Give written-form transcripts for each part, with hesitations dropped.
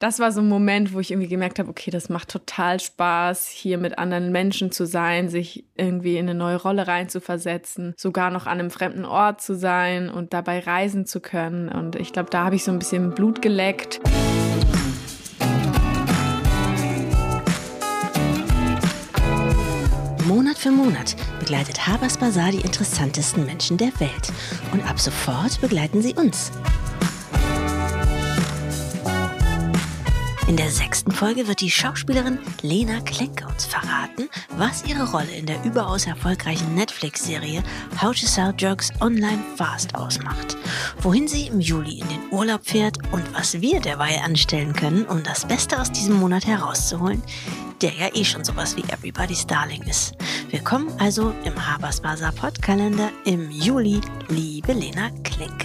das war so ein Moment, wo ich irgendwie gemerkt habe, okay, das macht total Spaß, hier mit anderen Menschen zu sein, sich irgendwie in eine neue Rolle reinzuversetzen, sogar noch an einem fremden Ort zu sein und dabei reisen zu können. Und ich glaube, da habe ich so ein bisschen Blut geleckt. Monat für Monat begleitet Habers Bazaar die interessantesten Menschen der Welt. Und ab sofort begleiten sie uns. In der 6. Folge wird die Schauspielerin Lena Klenke uns verraten, was ihre Rolle in der überaus erfolgreichen Netflix-Serie How to Sell Drugs Online Fast ausmacht, wohin sie im Juli in den Urlaub fährt und was wir derweil anstellen können, um das Beste aus diesem Monat herauszuholen, der ja eh schon sowas wie Everybody's Darling ist. Willkommen also im Habers Bazaar Podkalender im Juli, liebe Lena Klenke.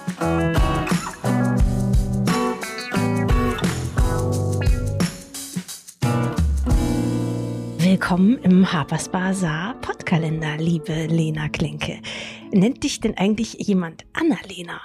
Willkommen im Habers Bazaar Podkalender, liebe Lena Klenke. Nennt dich denn eigentlich jemand Annalena?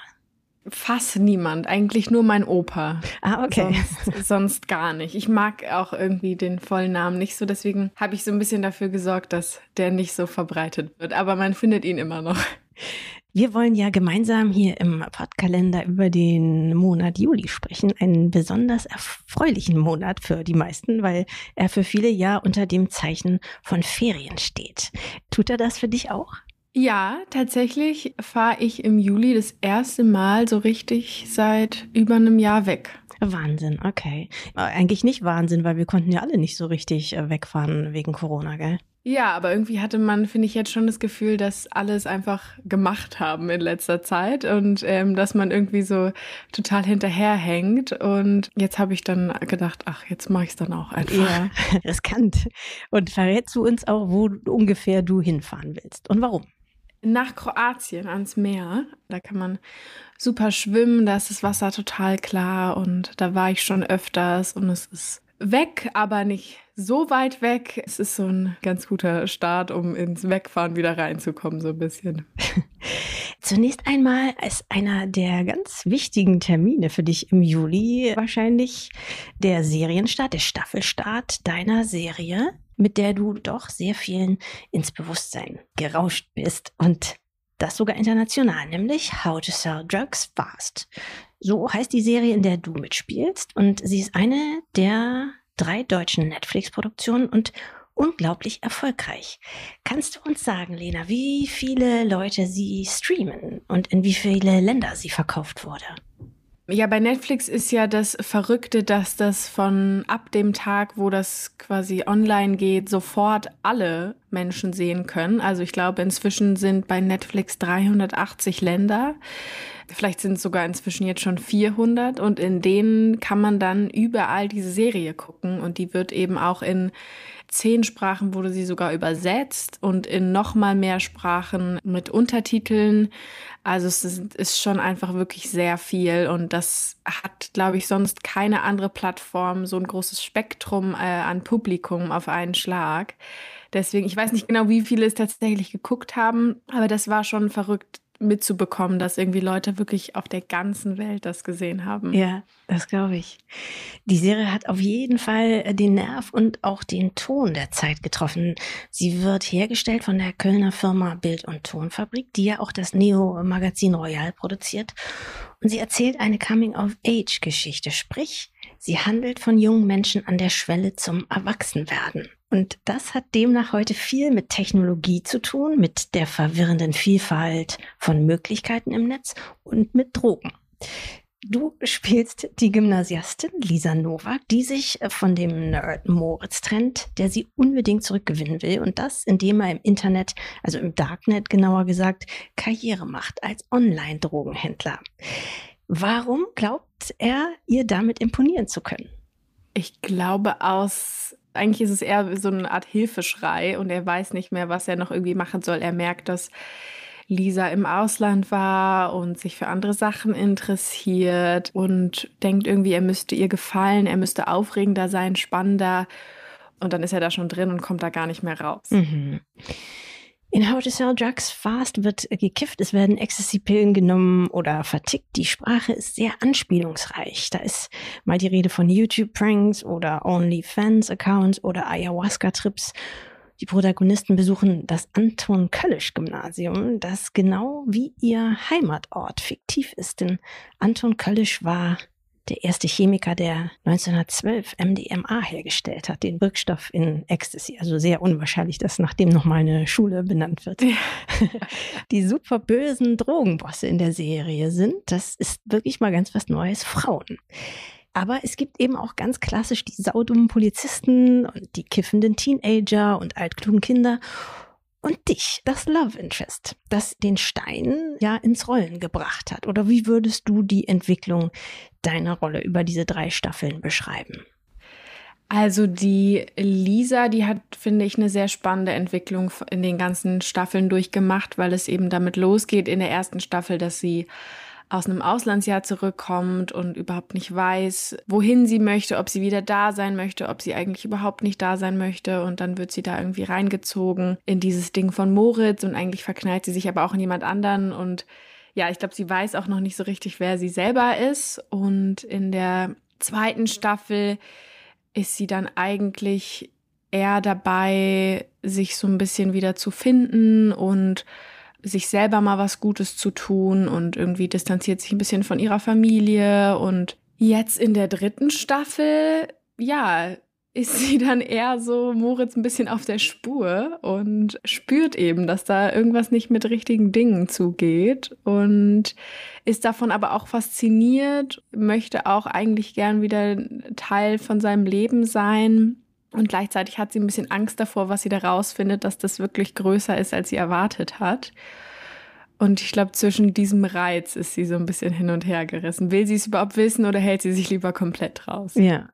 Fast niemand, eigentlich nur mein Opa. Ah, okay. Sonst gar nicht. Ich mag auch irgendwie den vollen Namen nicht so, deswegen habe ich so ein bisschen dafür gesorgt, dass der nicht so verbreitet wird. Aber man findet ihn immer noch. Wir wollen ja gemeinsam hier im Podkalender über den Monat Juli sprechen. Einen besonders erfreulichen Monat für die meisten, weil er für viele ja unter dem Zeichen von Ferien steht. Tut er das für dich auch? Ja, tatsächlich fahre ich im Juli das erste Mal so richtig seit über einem Jahr weg. Wahnsinn, okay. Eigentlich nicht Wahnsinn, weil wir konnten ja alle nicht so richtig wegfahren wegen Corona, gell? Ja, aber irgendwie hatte man, finde ich, jetzt schon das Gefühl, dass alle es einfach gemacht haben in letzter Zeit und dass man irgendwie so total hinterherhängt. Und jetzt habe ich dann gedacht, ach, jetzt mache ich es dann auch einfach. Ja, riskant. Und verrätst du uns auch, wo ungefähr du hinfahren willst und warum? Nach Kroatien ans Meer. Da kann man super schwimmen, da ist das Wasser total klar und da war ich schon öfters und es ist weg, aber nicht so weit weg. Es ist so ein ganz guter Start, um ins Wegfahren wieder reinzukommen, so ein bisschen. Zunächst einmal ist einer der ganz wichtigen Termine für dich im Juli wahrscheinlich der Serienstart, der Staffelstart deiner Serie, mit der du doch sehr vielen ins Bewusstsein gerauscht bist und das sogar international, nämlich How to Sell Drugs Fast. So heißt die Serie, in der du mitspielst und sie ist eine der 3 deutschen Netflix-Produktionen und unglaublich erfolgreich. Kannst du uns sagen, Lena, wie viele Leute sie streamen und in wie viele Länder sie verkauft wurde? Ja, bei Netflix ist ja das Verrückte, dass das von ab dem Tag, wo das quasi online geht, sofort alle Menschen sehen können. Also ich glaube, inzwischen sind bei Netflix 380 Länder. Vielleicht sind es sogar inzwischen jetzt schon 400 und in denen kann man dann überall diese Serie gucken und die wird eben auch in 10 Sprachen wurde sie sogar übersetzt und in noch mal mehr Sprachen mit Untertiteln. Also es ist schon einfach wirklich sehr viel und das hat, glaube ich, sonst keine andere Plattform so ein großes Spektrum an Publikum auf einen Schlag. Deswegen, ich weiß nicht genau, wie viele es tatsächlich geguckt haben, aber das war schon verrückt mitzubekommen, dass irgendwie Leute wirklich auf der ganzen Welt das gesehen haben. Ja, das glaube ich. Die Serie hat auf jeden Fall den Nerv und auch den Ton der Zeit getroffen. Sie wird hergestellt von der Kölner Firma Bild- und Tonfabrik, die ja auch das Neo-Magazin Royal produziert. Und sie erzählt eine Coming-of-Age-Geschichte, sprich, sie handelt von jungen Menschen an der Schwelle zum Erwachsenwerden. Und das hat demnach heute viel mit Technologie zu tun, mit der verwirrenden Vielfalt von Möglichkeiten im Netz und mit Drogen. Du spielst die Gymnasiastin Lisa Nowak, die sich von dem Nerd Moritz trennt, der sie unbedingt zurückgewinnen will und das, indem er im Internet, also im Darknet genauer gesagt, Karriere macht als Online-Drogenhändler. Warum glaubt er, ihr damit imponieren zu können? Ich glaube eigentlich ist es eher so eine Art Hilfeschrei und er weiß nicht mehr, was er noch irgendwie machen soll. Er merkt, dass Lisa im Ausland war und sich für andere Sachen interessiert und denkt irgendwie, er müsste ihr gefallen, er müsste aufregender sein, spannender. Und dann ist er da schon drin und kommt da gar nicht mehr raus. Mhm. In How to Sell Drugs Fast wird gekifft, es werden Ecstasy-Pillen genommen oder vertickt. Die Sprache ist sehr anspielungsreich. Da ist mal die Rede von YouTube-Pranks oder OnlyFans-Accounts oder Ayahuasca-Trips. Die Protagonisten besuchen das Anton-Köllisch-Gymnasium, das genau wie ihr Heimatort fiktiv ist. Denn Anton Köllisch war der erste Chemiker, der 1912 MDMA hergestellt hat, den Wirkstoff in Ecstasy. Also sehr unwahrscheinlich, dass nach dem nochmal eine Schule benannt wird. Ja. Die super bösen Drogenbosse in der Serie sind, das ist wirklich mal ganz was Neues, Frauen. Aber es gibt eben auch ganz klassisch die saudummen Polizisten und die kiffenden Teenager und altklugen Kinder. Und dich, das Love Interest, das den Stein ja ins Rollen gebracht hat. Oder wie würdest du die Entwicklung deiner Rolle über diese 3 Staffeln beschreiben? Also die Lisa, die hat, finde ich, eine sehr spannende Entwicklung in den ganzen Staffeln durchgemacht, weil es eben damit losgeht in der ersten Staffel, dass sie aus einem Auslandsjahr zurückkommt und überhaupt nicht weiß, wohin sie möchte, ob sie wieder da sein möchte, ob sie eigentlich überhaupt nicht da sein möchte. Und dann wird sie da irgendwie reingezogen in dieses Ding von Moritz und eigentlich verknallt sie sich aber auch in jemand anderen. Und ja, ich glaube, sie weiß auch noch nicht so richtig, wer sie selber ist. Und in der zweiten Staffel ist sie dann eigentlich eher dabei, sich so ein bisschen wieder zu finden und sich selber mal was Gutes zu tun und irgendwie distanziert sich ein bisschen von ihrer Familie. Und jetzt in der dritten Staffel, ja, ist sie dann eher so Moritz ein bisschen auf der Spur und spürt eben, dass da irgendwas nicht mit richtigen Dingen zugeht und ist davon aber auch fasziniert, möchte auch eigentlich gern wieder Teil von seinem Leben sein. Und gleichzeitig hat sie ein bisschen Angst davor, was sie da rausfindet, dass das wirklich größer ist, als sie erwartet hat. Und ich glaube, zwischen diesem Reiz ist sie so ein bisschen hin und her gerissen. Will sie es überhaupt wissen oder hält sie sich lieber komplett raus? Ja.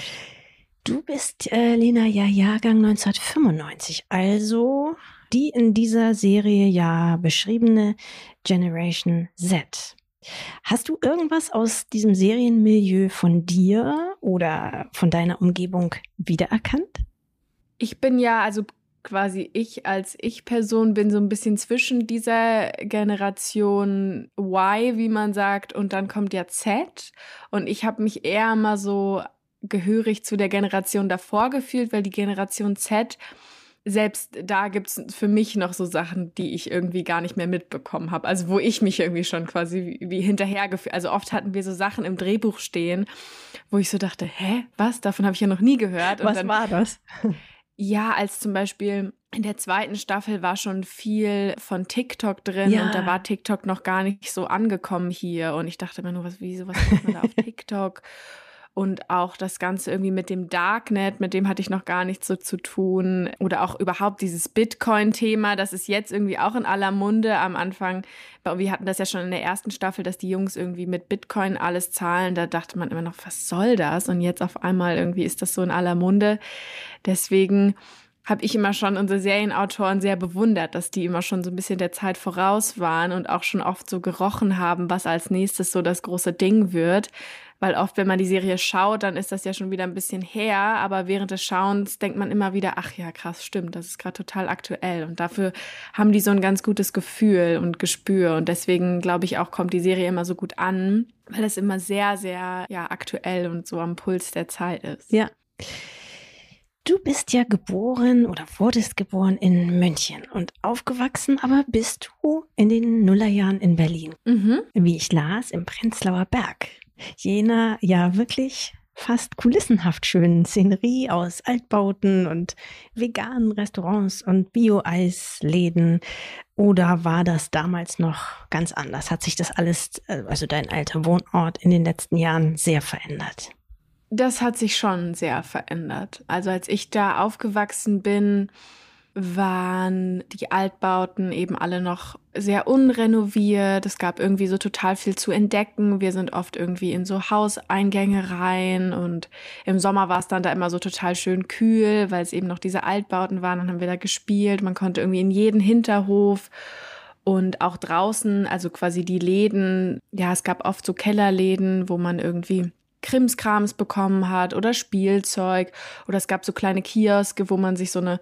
Du bist, Lena, ja Jahrgang 1995, also die in dieser Serie ja beschriebene Generation Z. Hast du irgendwas aus diesem Serienmilieu von dir oder von deiner Umgebung wiedererkannt? Ich bin ja, also quasi ich als Ich-Person bin so ein bisschen zwischen dieser Generation Y, wie man sagt, und dann kommt ja Z. Und ich habe mich eher mal so gehörig zu der Generation davor gefühlt, weil die Generation Z, selbst da gibt's für mich noch so Sachen, die ich irgendwie gar nicht mehr mitbekommen habe. Also wo ich mich irgendwie schon quasi wie hinterhergefühlt. Also oft hatten wir so Sachen im Drehbuch stehen, wo ich so dachte, hä, was? Davon habe ich ja noch nie gehört. Und was dann, war das? Ja, als zum Beispiel in der zweiten Staffel war schon viel von TikTok drin und da war TikTok noch gar nicht so angekommen hier. Und ich dachte mir nur, was macht man da auf TikTok? Und auch das Ganze irgendwie mit dem Darknet, mit dem hatte ich noch gar nichts so zu tun. Oder auch überhaupt dieses Bitcoin-Thema, das ist jetzt irgendwie auch in aller Munde am Anfang. Wir hatten das ja schon in der ersten Staffel, dass die Jungs irgendwie mit Bitcoin alles zahlen. Da dachte man immer noch, was soll das? Und jetzt auf einmal irgendwie ist das so in aller Munde. Deswegen habe ich immer schon unsere Serienautoren sehr bewundert, dass die immer schon so ein bisschen der Zeit voraus waren und auch schon oft so gerochen haben, was als nächstes so das große Ding wird. Weil oft, wenn man die Serie schaut, dann ist das ja schon wieder ein bisschen her, aber während des Schauens denkt man immer wieder, ach ja, krass, stimmt, das ist gerade total aktuell. Und dafür haben die so ein ganz gutes Gefühl und Gespür. Und deswegen, glaube ich, auch kommt die Serie immer so gut an, weil es immer sehr, sehr aktuell und so am Puls der Zeit ist. Ja. Du bist ja geboren oder wurdest geboren in München und aufgewachsen, aber bist du in den Nullerjahren in Berlin. Wie ich las, im Prenzlauer Berg. Jener ja wirklich fast kulissenhaft schönen Szenerie aus Altbauten und veganen Restaurants und Bio-Eisläden. Oder war das damals noch ganz anders? Hat sich das alles, also dein alter Wohnort, in den letzten Jahren sehr verändert? Das hat sich schon sehr verändert. Also als ich da aufgewachsen bin, waren die Altbauten eben alle noch sehr unrenoviert. Es gab irgendwie so total viel zu entdecken. Wir sind oft irgendwie in so Hauseingänge rein und im Sommer war es dann da immer so total schön kühl, weil es eben noch diese Altbauten waren. Dann haben wir da gespielt. Man konnte irgendwie in jeden Hinterhof und auch draußen, also quasi die Läden. Ja, es gab oft so Kellerläden, wo man irgendwie Krimskrams bekommen hat oder Spielzeug. Oder es gab so kleine Kioske, wo man sich so eine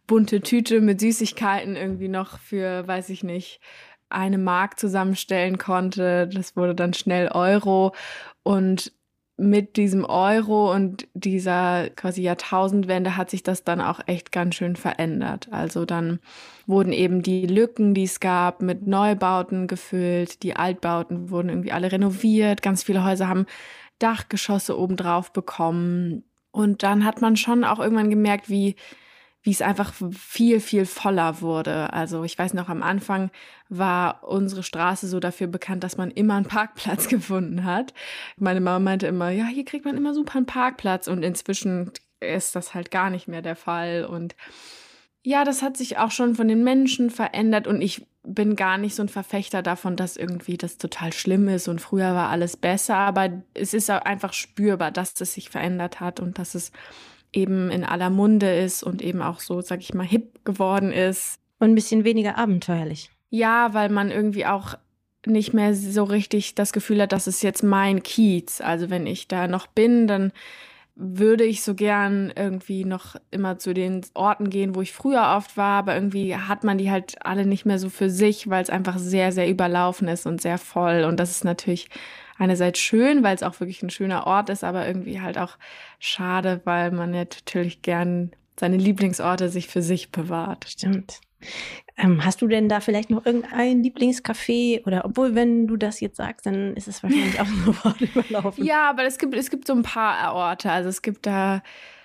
bunte Tüte mit Süßigkeiten irgendwie noch für, weiß ich nicht, 1 Mark zusammenstellen konnte. Das wurde dann schnell Euro. Und mit diesem Euro und dieser quasi Jahrtausendwende hat sich das dann auch echt ganz schön verändert. Also dann wurden eben die Lücken, die es gab, mit Neubauten gefüllt. Die Altbauten wurden irgendwie alle renoviert. Ganz viele Häuser haben Dachgeschosse obendrauf bekommen. Und dann hat man schon auch irgendwann gemerkt, wie es einfach viel, viel voller wurde. Also ich weiß noch, am Anfang war unsere Straße so dafür bekannt, dass man immer einen Parkplatz gefunden hat. Meine Mama meinte immer, ja, hier kriegt man immer super einen Parkplatz. Und inzwischen ist das halt gar nicht mehr der Fall. Und ja, das hat sich auch schon von den Menschen verändert. Und ich bin gar nicht so ein Verfechter davon, dass irgendwie das total schlimm ist und früher war alles besser. Aber es ist auch einfach spürbar, dass das sich verändert hat und dass es eben in aller Munde ist und eben auch so, sag ich mal, hip geworden ist. Und ein bisschen weniger abenteuerlich. Ja, weil man irgendwie auch nicht mehr so richtig das Gefühl hat, das ist jetzt mein Kiez. Also wenn ich da noch bin, dann würde ich so gern irgendwie noch immer zu den Orten gehen, wo ich früher oft war, aber irgendwie hat man die halt alle nicht mehr so für sich, weil es einfach sehr, sehr überlaufen ist und sehr voll. Und das ist natürlich einerseits schön, weil es auch wirklich ein schöner Ort ist, aber irgendwie halt auch schade, weil man ja natürlich gern seine Lieblingsorte sich für sich bewahrt. Stimmt. Hast du denn da vielleicht noch irgendein Lieblingscafé? Oder obwohl, wenn du das jetzt sagst, dann ist es wahrscheinlich auch sofort überlaufen. Ja, aber es gibt so ein paar Orte. Also es gibt da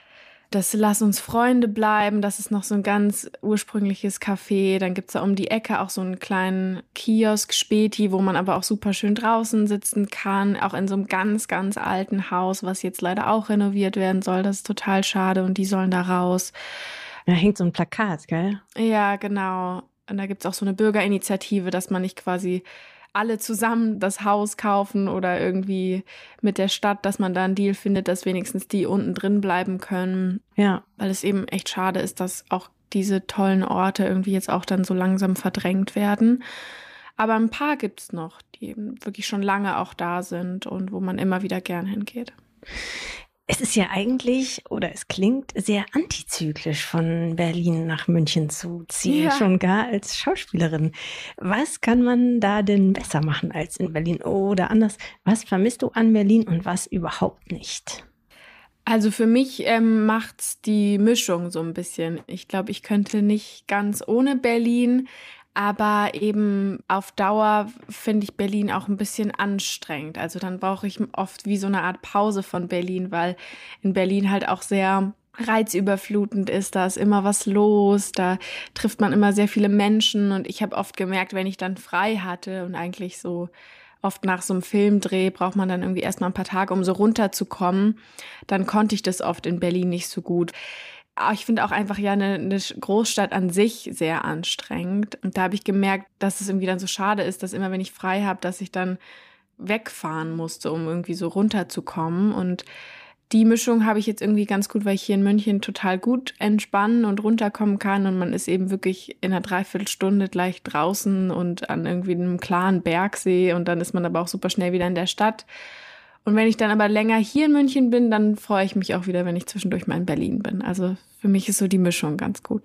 das Lass uns Freunde bleiben. Das ist noch so ein ganz ursprüngliches Café. Dann gibt's da um die Ecke auch so einen kleinen Kiosk, Späti, wo man aber auch super schön draußen sitzen kann. Auch in so einem ganz, ganz alten Haus, was jetzt leider auch renoviert werden soll. Das ist total schade und die sollen da raus. Da hängt so ein Plakat, gell? Ja, genau. Und da gibt's auch so eine Bürgerinitiative, dass man nicht quasi alle zusammen das Haus kaufen oder irgendwie mit der Stadt, dass man da einen Deal findet, dass wenigstens die unten drin bleiben können. Ja. Weil es eben echt schade ist, dass auch diese tollen Orte irgendwie jetzt auch dann so langsam verdrängt werden. Aber ein paar gibt's noch, die eben wirklich schon lange auch da sind und wo man immer wieder gern hingeht. Es ist ja eigentlich, oder es klingt sehr antizyklisch, von Berlin nach München zu ziehen, Ja. schon gar als Schauspielerin. Was kann man da denn besser machen als in Berlin? Oder anders, was vermisst du an Berlin und was überhaupt nicht? Also für mich macht's die Mischung so ein bisschen. Ich glaube, ich könnte nicht ganz ohne Berlin, aber eben auf Dauer finde ich Berlin auch ein bisschen anstrengend. Also dann brauche ich oft wie so eine Art Pause von Berlin, weil in Berlin halt auch sehr reizüberflutend ist. Da ist immer was los, da trifft man immer sehr viele Menschen und ich habe oft gemerkt, wenn ich dann frei hatte und eigentlich so oft nach so einem Filmdreh braucht man dann irgendwie erstmal ein paar Tage, um so runterzukommen, dann konnte ich das oft in Berlin nicht so gut. Aber ich finde auch einfach ja eine Großstadt an sich sehr anstrengend. Und da habe ich gemerkt, dass es irgendwie dann so schade ist, dass immer, wenn ich frei habe, dass ich dann wegfahren musste, um irgendwie so runterzukommen. Und die Mischung habe ich jetzt irgendwie ganz gut, weil ich hier in München total gut entspannen und runterkommen kann. Und man ist eben wirklich in einer Dreiviertelstunde gleich draußen und an irgendwie einem klaren Bergsee. Und dann ist man aber auch super schnell wieder in der Stadt. Und wenn ich dann aber länger hier in München bin, dann freue ich mich auch wieder, wenn ich zwischendurch mal in Berlin bin. Also für mich ist so die Mischung ganz gut.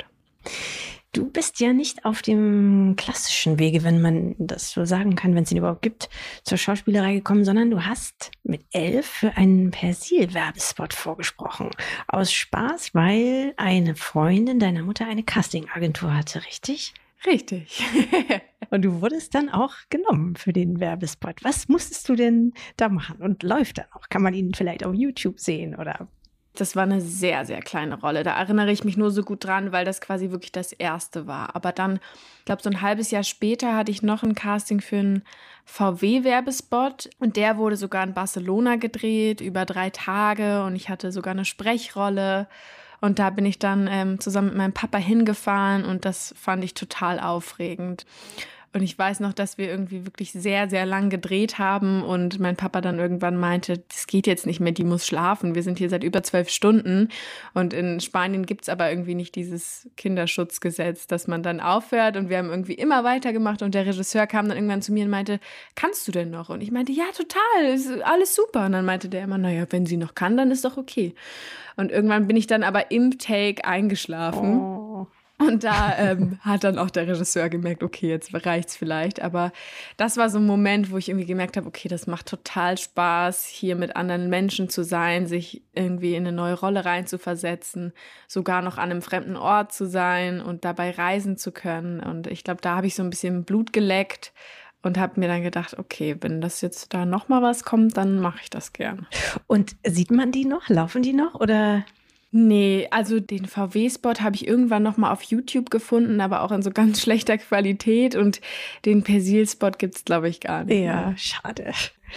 Du bist ja nicht auf dem klassischen Wege, wenn man das so sagen kann, wenn es ihn überhaupt gibt, zur Schauspielerei gekommen, sondern du hast mit 11 für einen Persil-Werbespot vorgesprochen. Aus Spaß, weil eine Freundin deiner Mutter eine Castingagentur hatte, richtig? Richtig. Und du wurdest dann auch genommen für den Werbespot. Was musstest du denn da machen? Und läuft er noch? Kann man ihn vielleicht auf YouTube sehen oder? Das war eine sehr, sehr kleine Rolle. Da erinnere ich mich nur so gut dran, weil das quasi wirklich das erste war. Aber dann, ich glaube, so ein halbes Jahr später hatte ich noch ein Casting für einen VW-Werbespot. Und der wurde sogar in Barcelona gedreht, über 3 Tage. Und ich hatte sogar eine Sprechrolle. Und da bin ich dann zusammen mit meinem Papa hingefahren. Und das fand ich total aufregend. Und ich weiß noch, dass wir irgendwie wirklich sehr, sehr lang gedreht haben und mein Papa dann irgendwann meinte, das geht jetzt nicht mehr, die muss schlafen. Wir sind hier seit über 12 Stunden und in Spanien gibt's aber irgendwie nicht dieses Kinderschutzgesetz, dass man dann aufhört und wir haben irgendwie immer weitergemacht und der Regisseur kam dann irgendwann zu mir und meinte, kannst du denn noch? Und ich meinte, ja, total, ist alles super. Und dann meinte der immer, naja, wenn sie noch kann, dann ist doch okay. Und irgendwann bin ich dann aber im Take eingeschlafen. Oh. Und da hat dann auch der Regisseur gemerkt, okay, jetzt reicht's vielleicht. Aber das war so ein Moment, wo ich irgendwie gemerkt habe, okay, das macht total Spaß, hier mit anderen Menschen zu sein, sich irgendwie in eine neue Rolle reinzuversetzen, sogar noch an einem fremden Ort zu sein und dabei reisen zu können. Und ich glaube, da habe ich so ein bisschen Blut geleckt und habe mir dann gedacht, okay, wenn das jetzt da nochmal was kommt, dann mache ich das gern. Und sieht man die noch? Laufen die noch? Oder? Nee, also den VW-Spot habe ich irgendwann noch mal auf YouTube gefunden, aber auch in so ganz schlechter Qualität. Und den Persil-Spot gibt's, glaube ich, gar nicht Ja, mehr. schade.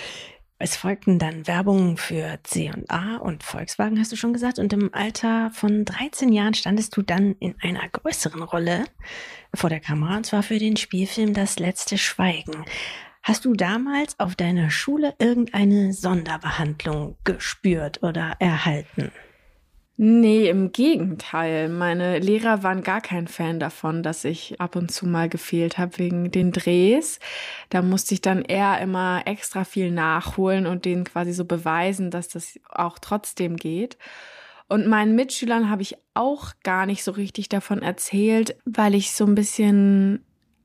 Es folgten dann Werbungen für C&A und Volkswagen, hast du schon gesagt. Und im Alter von 13 Jahren standest du dann in einer größeren Rolle vor der Kamera, und zwar für den Spielfilm Das letzte Schweigen. Hast du damals auf deiner Schule irgendeine Sonderbehandlung gespürt oder erhalten? Nee, im Gegenteil. Meine Lehrer waren gar kein Fan davon, dass ich ab und zu mal gefehlt habe wegen den Drehs. Da musste ich dann eher immer extra viel nachholen und denen quasi so beweisen, dass das auch trotzdem geht. Und meinen Mitschülern habe ich auch gar nicht so richtig davon erzählt, weil ich so ein bisschen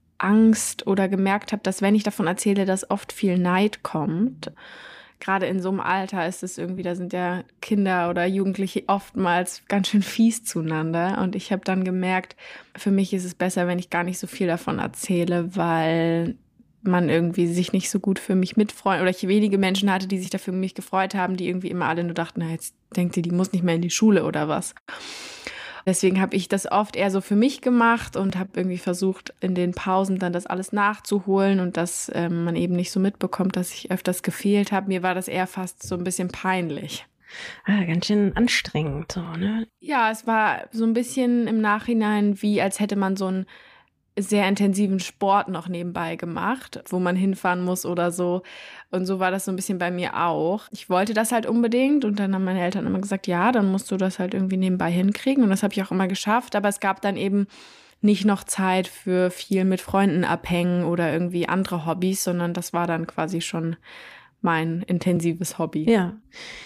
Angst oder gemerkt habe, dass wenn ich davon erzähle, dass oft viel Neid kommt. Gerade in so einem Alter ist es irgendwie, da sind ja Kinder oder Jugendliche oftmals ganz schön fies zueinander. Und ich habe dann gemerkt, für mich ist es besser, wenn ich gar nicht so viel davon erzähle, weil man irgendwie sich nicht so gut für mich mitfreut oder ich wenige Menschen hatte, die sich dafür mich gefreut haben, die irgendwie immer alle nur dachten, na, jetzt denkt ihr, die muss nicht mehr in die Schule oder was. Deswegen habe ich das oft eher so für mich gemacht und habe irgendwie versucht, in den Pausen dann das alles nachzuholen und dass man eben nicht so mitbekommt, dass ich öfters gefehlt habe. Mir war das eher fast so ein bisschen peinlich. Ganz schön anstrengend, so, ne? Ja, es war so ein bisschen im Nachhinein wie, als hätte man so einen sehr intensiven Sport noch nebenbei gemacht, wo man hinfahren muss oder so. Und so war das so ein bisschen bei mir auch. Ich wollte das halt unbedingt und dann haben meine Eltern immer gesagt, ja, dann musst du das halt irgendwie nebenbei hinkriegen. Und das habe ich auch immer geschafft. Aber es gab dann eben nicht noch Zeit für viel mit Freunden abhängen oder irgendwie andere Hobbys, sondern das war dann quasi schon mein intensives Hobby. Ja.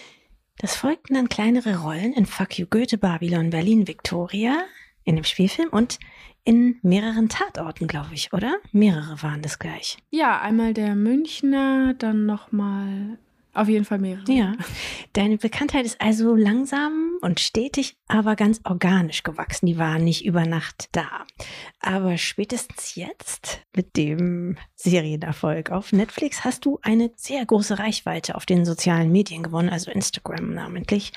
Das folgten dann kleinere Rollen in Fuck You Goethe, Babylon, Berlin, Victoria, in dem Spielfilm und in mehreren Tatorten, glaube ich, oder? Mehrere waren das gleich. Ja, einmal der Münchner, dann nochmal, auf jeden Fall mehrere. Ja, deine Bekanntheit ist also langsam und stetig, aber ganz organisch gewachsen. Die war nicht über Nacht da. Aber spätestens jetzt mit dem Serienerfolg auf Netflix hast du eine sehr große Reichweite auf den sozialen Medien gewonnen, also Instagram namentlich.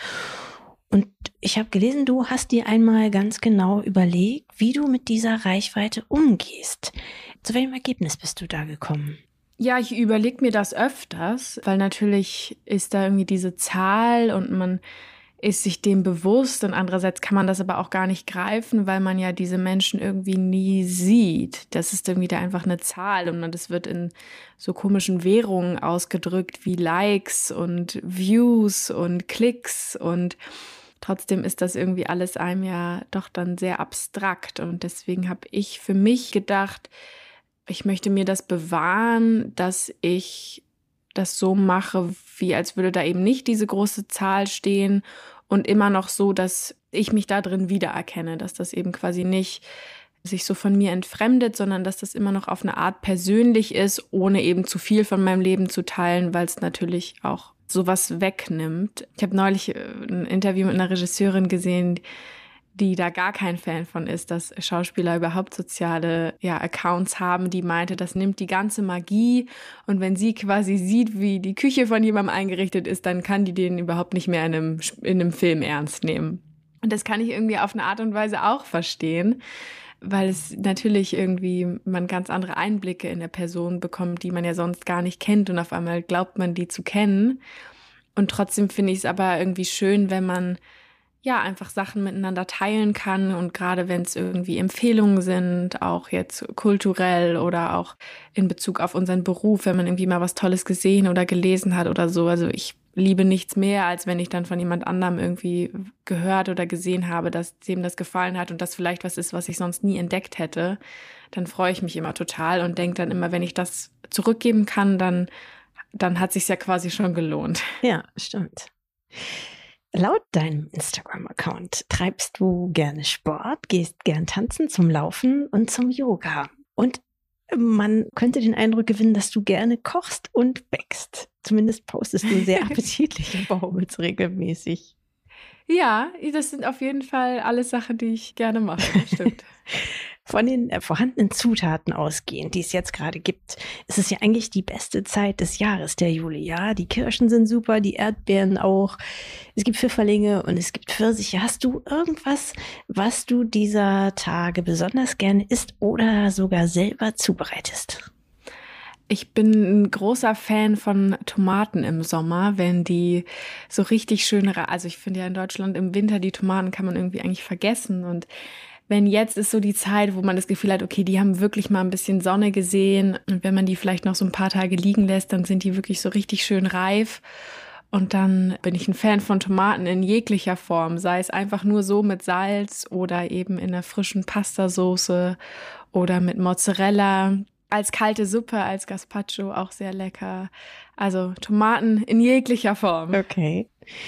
Und ich habe gelesen, du hast dir einmal ganz genau überlegt, wie du mit dieser Reichweite umgehst. Zu welchem Ergebnis bist du da gekommen? Ja, ich überlege mir das öfters, weil natürlich ist da irgendwie diese Zahl und man ist sich dem bewusst und andererseits kann man das aber auch gar nicht greifen, weil man ja diese Menschen irgendwie nie sieht. Das ist irgendwie da einfach eine Zahl und das wird in so komischen Währungen ausgedrückt wie Likes und Views und Klicks und trotzdem ist das irgendwie alles einem ja doch dann sehr abstrakt und deswegen habe ich für mich gedacht, ich möchte mir das bewahren, dass ich das so mache, wie als würde da eben nicht diese große Zahl stehen und immer noch so, dass ich mich da drin wiedererkenne, dass das eben quasi nicht sich so von mir entfremdet, sondern dass das immer noch auf eine Art persönlich ist, ohne eben zu viel von meinem Leben zu teilen, weil es natürlich auch sowas wegnimmt. Ich habe neulich ein Interview mit einer Regisseurin gesehen, die da gar kein Fan von ist, dass Schauspieler überhaupt soziale Accounts haben, die meinte, das nimmt die ganze Magie und wenn sie quasi sieht, wie die Küche von jemandem eingerichtet ist, dann kann die den überhaupt nicht mehr in einem Film ernst nehmen. Und das kann ich irgendwie auf eine Art und Weise auch verstehen, weil es natürlich irgendwie man ganz andere Einblicke in der Person bekommt, die man ja sonst gar nicht kennt und auf einmal glaubt man, die zu kennen. Und trotzdem finde ich es aber irgendwie schön, wenn man ja einfach Sachen miteinander teilen kann und gerade wenn es irgendwie Empfehlungen sind, auch jetzt kulturell oder auch in Bezug auf unseren Beruf, wenn man irgendwie mal was Tolles gesehen oder gelesen hat oder so. Also ich liebe nichts mehr, als wenn ich dann von jemand anderem irgendwie gehört oder gesehen habe, dass dem das gefallen hat und das vielleicht was ist, was ich sonst nie entdeckt hätte. Dann freue ich mich immer total und denke dann immer, wenn ich das zurückgeben kann, dann hat sich's ja quasi schon gelohnt. Ja, stimmt. Laut deinem Instagram-Account treibst du gerne Sport, gehst gern tanzen, zum Laufen und zum Yoga. Und man könnte den Eindruck gewinnen, dass du gerne kochst und bäckst. Zumindest postest du sehr appetitliche Bowls regelmäßig. Ja, das sind auf jeden Fall alles Sachen, die ich gerne mache, das stimmt. Von den vorhandenen Zutaten ausgehend, die es jetzt gerade gibt, ist es ja eigentlich die beste Zeit des Jahres, der Juli. Ja, die Kirschen sind super, die Erdbeeren auch. Es gibt Pfifferlinge und es gibt Pfirsiche. Hast du irgendwas, was du dieser Tage besonders gerne isst oder sogar selber zubereitest? Ich bin ein großer Fan von Tomaten im Sommer, wenn die so richtig schön, also ich finde ja in Deutschland im Winter die Tomaten kann man irgendwie eigentlich vergessen und wenn jetzt ist so die Zeit, wo man das Gefühl hat, okay, die haben wirklich mal ein bisschen Sonne gesehen und wenn man die vielleicht noch so ein paar Tage liegen lässt, dann sind die wirklich so richtig schön reif. Und dann bin ich ein Fan von Tomaten in jeglicher Form, sei es einfach nur so mit Salz oder eben in einer frischen Pastasoße oder mit Mozzarella. Als kalte Suppe, als Gazpacho auch sehr lecker. Also Tomaten in jeglicher Form. Okay.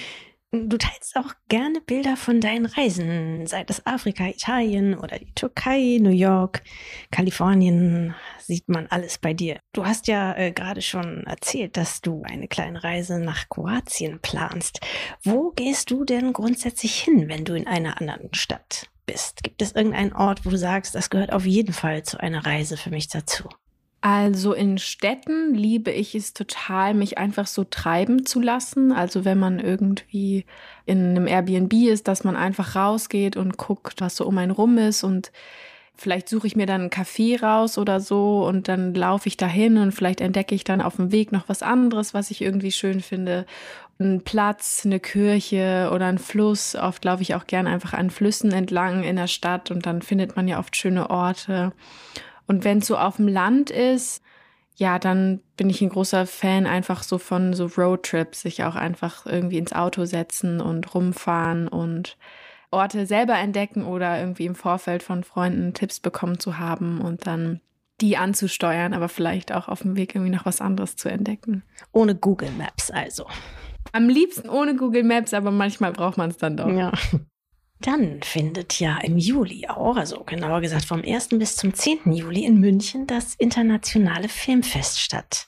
Du teilst auch gerne Bilder von deinen Reisen, sei das Afrika, Italien oder die Türkei, New York, Kalifornien, sieht man alles bei dir. Du hast ja gerade schon erzählt, dass du eine kleine Reise nach Kroatien planst. Wo gehst du denn grundsätzlich hin, wenn du in einer anderen Stadt bist? Gibt es irgendeinen Ort, wo du sagst, das gehört auf jeden Fall zu einer Reise für mich dazu? Also in Städten liebe ich es total, mich einfach so treiben zu lassen. Also wenn man irgendwie in einem Airbnb ist, dass man einfach rausgeht und guckt, was so um einen rum ist und vielleicht suche ich mir dann einen Café raus oder so und dann laufe ich dahin und vielleicht entdecke ich dann auf dem Weg noch was anderes, was ich irgendwie schön finde. Ein Platz, eine Kirche oder ein Fluss. Oft laufe ich auch gern einfach an Flüssen entlang in der Stadt und dann findet man ja oft schöne Orte. Und wenn es so auf dem Land ist, ja, dann bin ich ein großer Fan einfach so von so Roadtrips, sich auch einfach irgendwie ins Auto setzen und rumfahren und Orte selber entdecken oder irgendwie im Vorfeld von Freunden Tipps bekommen zu haben und dann die anzusteuern, aber vielleicht auch auf dem Weg irgendwie noch was anderes zu entdecken. Ohne Google Maps also. Am liebsten ohne Google Maps, aber manchmal braucht man es dann doch. Ja. Dann findet ja im Juli auch, also genauer gesagt vom 1. bis zum 10. Juli in München das internationale Filmfest statt.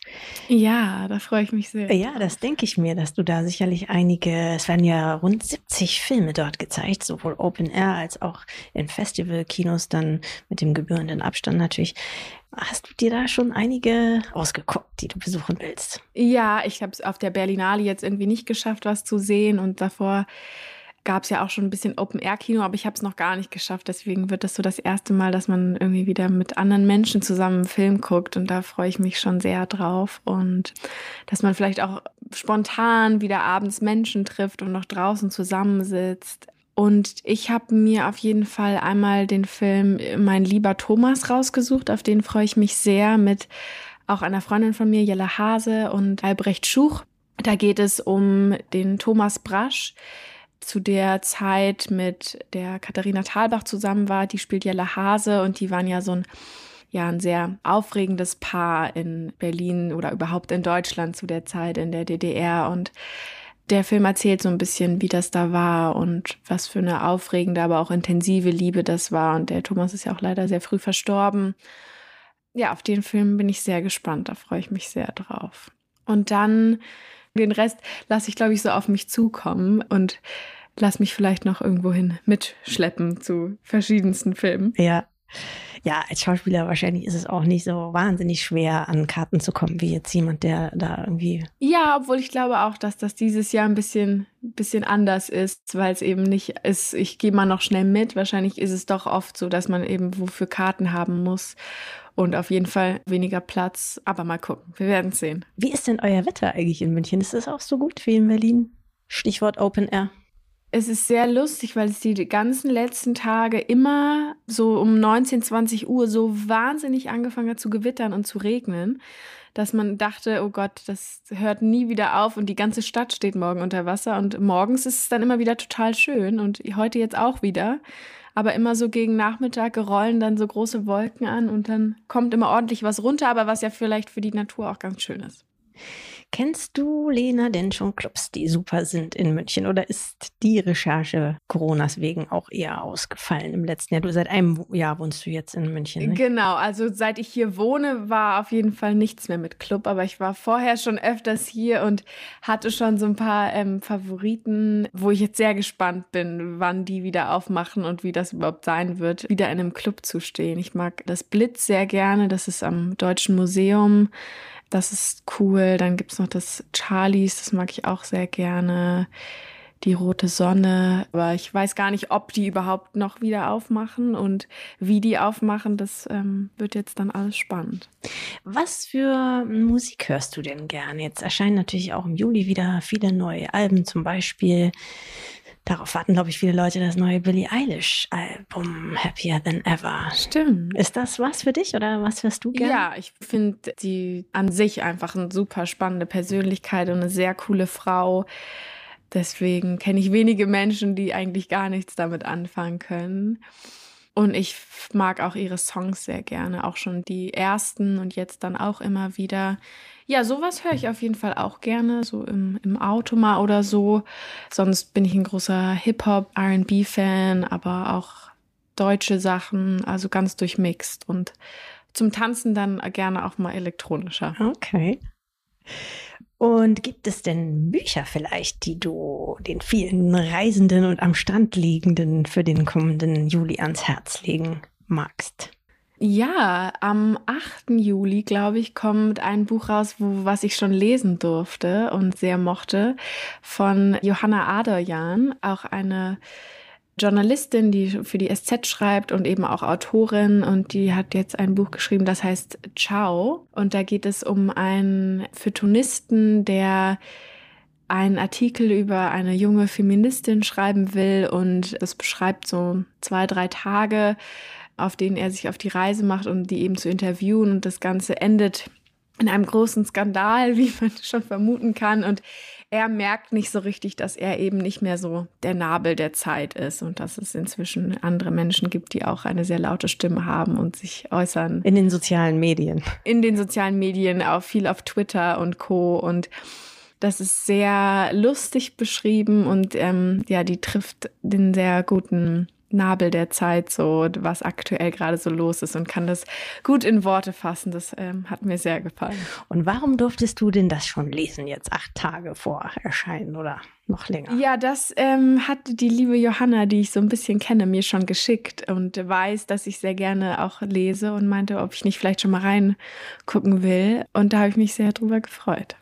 Ja, da freue ich mich sehr. Ja, das denke ich mir, dass du da sicherlich es werden ja rund 70 Filme dort gezeigt, sowohl Open Air als auch in Festivalkinos, dann mit dem gebührenden Abstand natürlich. Hast du dir da schon einige ausgeguckt, die du besuchen willst? Ja, ich habe es auf der Berlinale jetzt irgendwie nicht geschafft, was zu sehen und davor gab es ja auch schon ein bisschen Open-Air-Kino, aber ich habe es noch gar nicht geschafft. Deswegen wird das so das erste Mal, dass man irgendwie wieder mit anderen Menschen zusammen einen Film guckt. Und da freue ich mich schon sehr drauf. Und dass man vielleicht auch spontan wieder abends Menschen trifft und noch draußen zusammensitzt. Und ich habe mir auf jeden Fall einmal den Film Mein lieber Thomas rausgesucht. Auf den freue ich mich sehr mit auch einer Freundin von mir, Jelle Hase und Albrecht Schuch. Da geht es um den Thomas Brasch, zu der Zeit mit der Katharina Thalbach zusammen war. Die spielt Jelle Hase und die waren ja so ein sehr aufregendes Paar in Berlin oder überhaupt in Deutschland zu der Zeit in der DDR. Und der Film erzählt so ein bisschen, wie das da war und was für eine aufregende, aber auch intensive Liebe das war. Und der Thomas ist ja auch leider sehr früh verstorben. Ja, auf den Film bin ich sehr gespannt. Da freue ich mich sehr drauf. Und dann den Rest lasse ich, glaube ich, so auf mich zukommen und lass mich vielleicht noch irgendwohin mitschleppen zu verschiedensten Filmen. Ja. Ja, als Schauspieler wahrscheinlich ist es auch nicht so wahnsinnig schwer, an Karten zu kommen, wie jetzt jemand, der da irgendwie... Ja, obwohl ich glaube auch, dass das dieses Jahr ein bisschen anders ist, weil es eben nicht ist, ich gehe mal noch schnell mit. Wahrscheinlich ist es doch oft so, dass man eben wofür Karten haben muss. Und auf jeden Fall weniger Platz. Aber mal gucken, wir werden es sehen. Wie ist denn euer Wetter eigentlich in München? Ist das auch so gut wie in Berlin? Stichwort Open Air. Es ist sehr lustig, weil es die ganzen letzten Tage immer so um 19, 20 Uhr so wahnsinnig angefangen hat zu gewittern und zu regnen, dass man dachte, oh Gott, das hört nie wieder auf und die ganze Stadt steht morgen unter Wasser. Und morgens ist es dann immer wieder total schön und heute jetzt auch wieder. Aber immer so gegen Nachmittag rollen dann so große Wolken an und dann kommt immer ordentlich was runter, aber was ja vielleicht für die Natur auch ganz schön ist. Kennst du, Lena, denn schon Clubs, die super sind in München? Oder ist die Recherche Coronas wegen auch eher ausgefallen im letzten Jahr? Du seit einem Jahr wohnst du jetzt in München, nicht? Genau, also seit ich hier wohne, war auf jeden Fall nichts mehr mit Club, aber ich war vorher schon öfters hier und hatte schon so ein paar Favoriten, wo ich jetzt sehr gespannt bin, wann die wieder aufmachen und wie das überhaupt sein wird, wieder in einem Club zu stehen. Ich mag das Blitz sehr gerne, das ist am Deutschen Museum. Das ist cool. Dann gibt's noch das Charlies, das mag ich auch sehr gerne. Die Rote Sonne. Aber ich weiß gar nicht, ob die überhaupt noch wieder aufmachen und wie die aufmachen. Das wird jetzt dann alles spannend. Was für Musik hörst du denn gerne? Jetzt erscheinen natürlich auch im Juli wieder viele neue Alben, zum Beispiel. Darauf warten, glaube ich, viele Leute, das neue Billie Eilish-Album Happier Than Ever. Stimmt. Ist das was für dich oder was hörst du gerne? Ja, ich finde sie an sich einfach eine super spannende Persönlichkeit und eine sehr coole Frau. Deswegen kenne ich wenige Menschen, die eigentlich gar nichts damit anfangen können. Und ich mag auch ihre Songs sehr gerne, auch schon die ersten und jetzt dann auch immer wieder. Ja, sowas höre ich auf jeden Fall auch gerne, so im Auto mal oder so. Sonst bin ich ein großer Hip-Hop, R&B-Fan, aber auch deutsche Sachen, also ganz durchmixt. Und zum Tanzen dann gerne auch mal elektronischer. Okay. Und gibt es denn Bücher vielleicht, die du den vielen Reisenden und am Strand liegenden für den kommenden Juli ans Herz legen magst? Ja, am 8. Juli, glaube ich, kommt ein Buch raus, was ich schon lesen durfte und sehr mochte, von Johanna Adorjan, auch eine Journalistin, die für die SZ schreibt und eben auch Autorin, und die hat jetzt ein Buch geschrieben, das heißt Ciao, und da geht es um einen Feuilletonisten, der einen Artikel über eine junge Feministin schreiben will, und es beschreibt so 2-3 Tage, auf denen er sich auf die Reise macht, um die eben zu interviewen, und das Ganze endet in einem großen Skandal, wie man schon vermuten kann, und er merkt nicht so richtig, dass er eben nicht mehr so der Nabel der Zeit ist und dass es inzwischen andere Menschen gibt, die auch eine sehr laute Stimme haben und sich äußern. In den sozialen Medien. In den sozialen Medien, auch viel auf Twitter und Co. Und das ist sehr lustig beschrieben und ja, die trifft den sehr guten Nabel der Zeit, so was aktuell gerade so los ist, und kann das gut in Worte fassen. Das hat mir sehr gefallen. Und warum durftest du denn das schon lesen, jetzt 8 Tage vor Erscheinen oder noch länger? Ja, das hat die liebe Johanna, die ich so ein bisschen kenne, mir schon geschickt und weiß, dass ich sehr gerne auch lese, und meinte, ob ich nicht vielleicht schon mal reingucken will. Und da habe ich mich sehr drüber gefreut.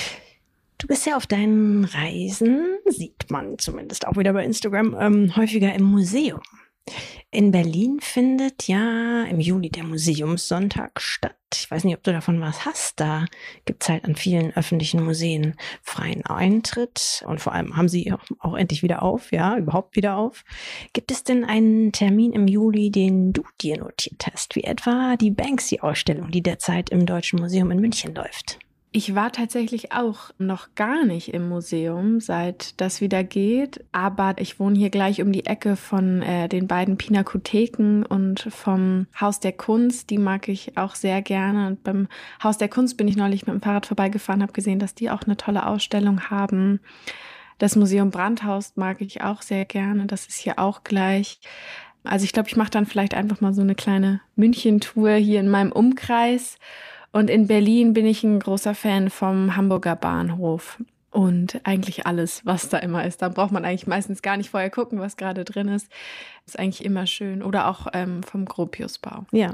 Du bist ja auf deinen Reisen, sieht man zumindest auch wieder bei Instagram, häufiger im Museum. In Berlin findet ja im Juli der Museumssonntag statt. Ich weiß nicht, ob du davon was hast. Da gibt es halt an vielen öffentlichen Museen freien Eintritt. Und vor allem haben sie auch endlich wieder auf, ja, überhaupt wieder auf. Gibt es denn einen Termin im Juli, den du dir notiert hast? Wie etwa die Banksy-Ausstellung, die derzeit im Deutschen Museum in München läuft? Ich war tatsächlich auch noch gar nicht im Museum, seit das wieder geht. Aber ich wohne hier gleich um die Ecke von den beiden Pinakotheken und vom Haus der Kunst. Die mag ich auch sehr gerne. Und beim Haus der Kunst bin ich neulich mit dem Fahrrad vorbeigefahren, habe gesehen, dass die auch eine tolle Ausstellung haben. Das Museum Brandhaus mag ich auch sehr gerne. Das ist hier auch gleich. Also ich glaube, ich mache dann vielleicht einfach mal so eine kleine München-Tour hier in meinem Umkreis. Und in Berlin bin ich ein großer Fan vom Hamburger Bahnhof und eigentlich alles, was da immer ist. Da braucht man eigentlich meistens gar nicht vorher gucken, was gerade drin ist. Ist eigentlich immer schön. Oder auch vom Gropiusbau. Ja.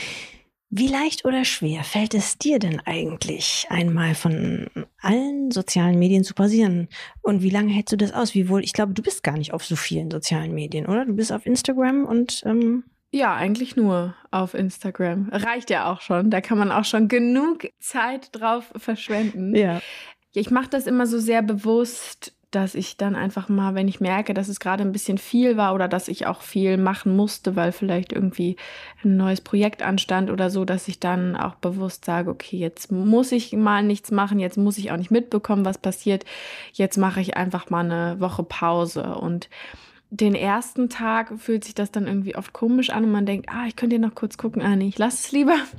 Wie leicht oder schwer fällt es dir denn eigentlich, einmal von allen sozialen Medien zu pausieren? Und wie lange hältst du das aus? Wiewohl, ich glaube, du bist gar nicht auf so vielen sozialen Medien, oder? Du bist auf Instagram und ja, eigentlich nur auf Instagram. Reicht ja auch schon. Da kann man auch schon genug Zeit drauf verschwenden. ja. Ich mache das immer so sehr bewusst, dass ich dann einfach mal, wenn ich merke, dass es gerade ein bisschen viel war oder dass ich auch viel machen musste, weil vielleicht irgendwie ein neues Projekt anstand oder so, dass ich dann auch bewusst sage, okay, jetzt muss ich mal nichts machen, jetzt muss ich auch nicht mitbekommen, was passiert. Jetzt mache ich einfach mal eine Woche Pause. Und den ersten Tag fühlt sich das dann irgendwie oft komisch an und man denkt, ich könnte ja noch kurz gucken, nee, ich lasse es lieber.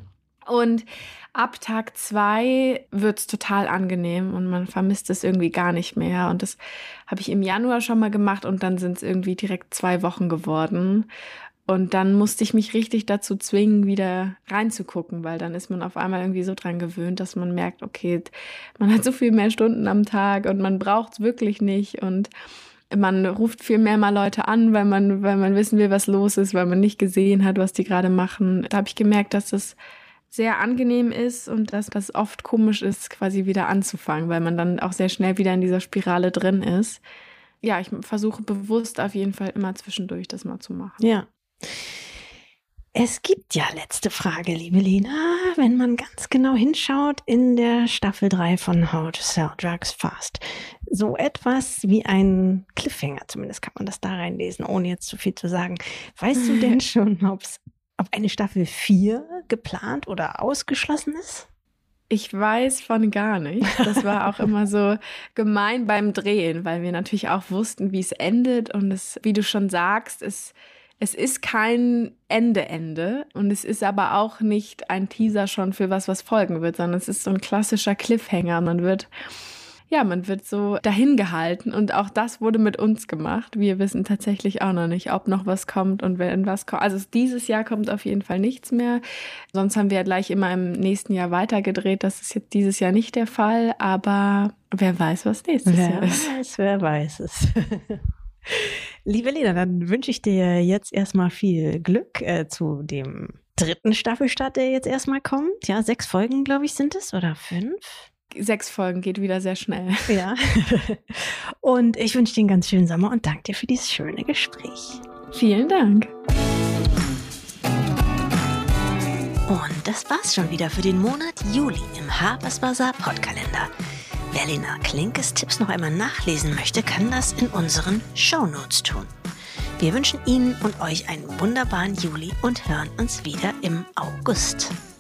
Und ab Tag 2 wird's total angenehm und man vermisst es irgendwie gar nicht mehr. Und das habe ich im Januar schon mal gemacht und dann sind es irgendwie direkt 2 Wochen geworden. Und dann musste ich mich richtig dazu zwingen, wieder reinzugucken, weil dann ist man auf einmal irgendwie so dran gewöhnt, dass man merkt, okay, man hat so viel mehr Stunden am Tag und man braucht's wirklich nicht. Und man ruft viel mehr mal Leute an, weil man wissen will, was los ist, weil man nicht gesehen hat, was die gerade machen. Da habe ich gemerkt, dass das sehr angenehm ist und dass das oft komisch ist, quasi wieder anzufangen, weil man dann auch sehr schnell wieder in dieser Spirale drin ist. Ja, ich versuche bewusst auf jeden Fall immer zwischendurch das mal zu machen. Ja. Es gibt ja, letzte Frage, liebe Lena, wenn man ganz genau hinschaut in der Staffel 3 von How to Sell Drugs Fast, so etwas wie ein Cliffhanger, zumindest kann man das da reinlesen, ohne jetzt zu viel zu sagen. Weißt du denn schon, ob eine Staffel 4 geplant oder ausgeschlossen ist? Ich weiß von gar nicht. Das war auch immer so gemein beim Drehen, weil wir natürlich auch wussten, wie es endet und es, wie du schon sagst, es ist kein Ende und es ist aber auch nicht ein Teaser schon für was folgen wird, sondern es ist so ein klassischer Cliffhanger. Man wird so dahin gehalten und auch das wurde mit uns gemacht. Wir wissen tatsächlich auch noch nicht, ob noch was kommt und wenn was kommt. Also dieses Jahr kommt auf jeden Fall nichts mehr. Sonst haben wir ja gleich immer im nächsten Jahr weitergedreht. Das ist jetzt dieses Jahr nicht der Fall, aber wer weiß, was nächstes Jahr ist. Wer weiß es. Liebe Lena, dann wünsche ich dir jetzt erstmal viel Glück zu dem 3. Staffelstart, der jetzt erstmal kommt. Ja, 6 Folgen, glaube ich, sind es oder 5? 6 Folgen geht wieder sehr schnell. Ja. Und ich wünsche dir einen ganz schönen Sommer und danke dir für dieses schöne Gespräch. Vielen Dank. Und das war's schon wieder für den Monat Juli im Harper's Bazaar Podkalender. Wer Lena Klinkes Tipps noch einmal nachlesen möchte, kann das in unseren Shownotes tun. Wir wünschen Ihnen und euch einen wunderbaren Juli und hören uns wieder im August.